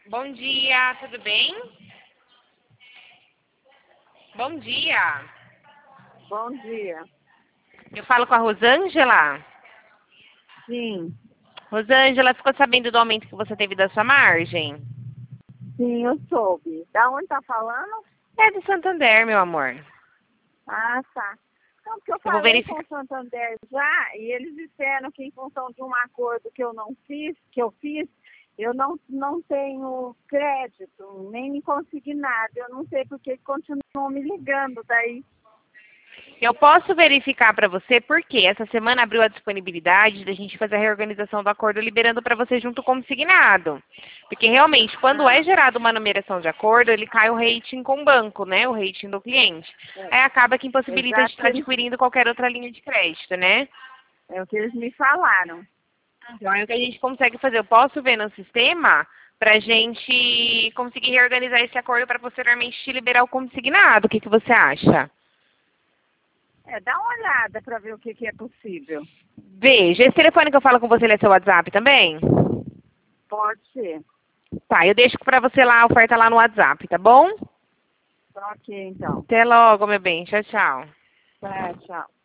Bom dia, tudo bem? Bom dia. Bom dia. Eu falo com a Rosângela. Sim, Rosângela, ficou sabendo do aumento que você teve da sua margem? sim, eu soube. Da onde tá falando? É do Santander, meu amor. Ah, tá. Não, porque eu Eu vou falei com verificar. o Santander já e eles disseram que em função de um acordo que eu fiz, eu não tenho crédito, nem me consegui nada. Eu não sei porque continuam me ligando daí. Eu posso verificar para você porque essa semana abriu a disponibilidade da gente fazer a reorganização do acordo liberando para você junto como signado. Porque realmente, quando é Ah, gerada uma numeração de acordo, ele cai o rating com o banco, né? O rating do cliente. Aí acaba que impossibilita de estar exatamente. adquirindo qualquer outra linha de crédito, né? É o que eles me falaram. Então, é o que a gente consegue fazer. Eu posso ver no sistema para a gente conseguir reorganizar esse acordo para posteriormente te liberar o consignado. O que, que você acha? Dá uma olhada para ver o que é possível. Veja, esse telefone que eu falo com você, ele é seu WhatsApp também? Pode ser. Tá, eu deixo para você lá a oferta lá no WhatsApp, tá bom? Ok, então. Até logo, meu bem. Tchau, tchau. Tá, tchau.